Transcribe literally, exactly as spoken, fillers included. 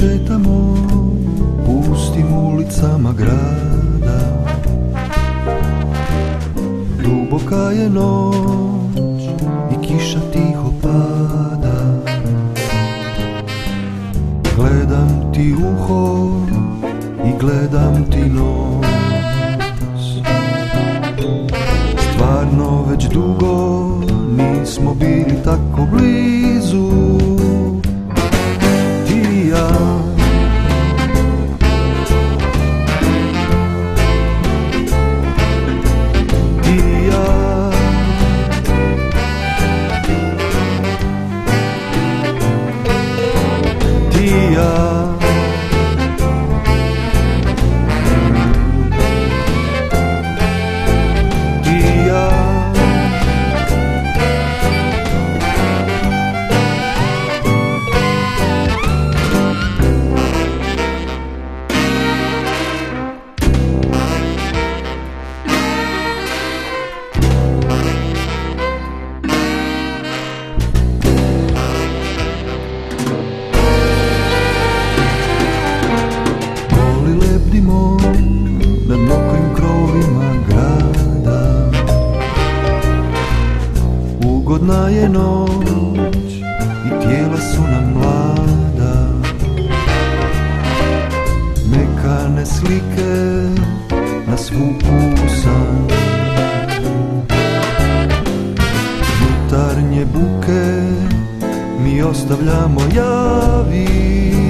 šetamo pustim ulicama grada. Duboka je noć i kiša tiho pada. Gledam ti uho i gledam ti nos. Stvarno već dugo nismo bili tako blizu, ti i ja. Ti i ja. Ti i ja. Nad mokrim krovima grada. Ugodna je noć i tijela su nam mlada. Mekane slike nas vuku san. Jutarnje buke mi ostavljamo, javi.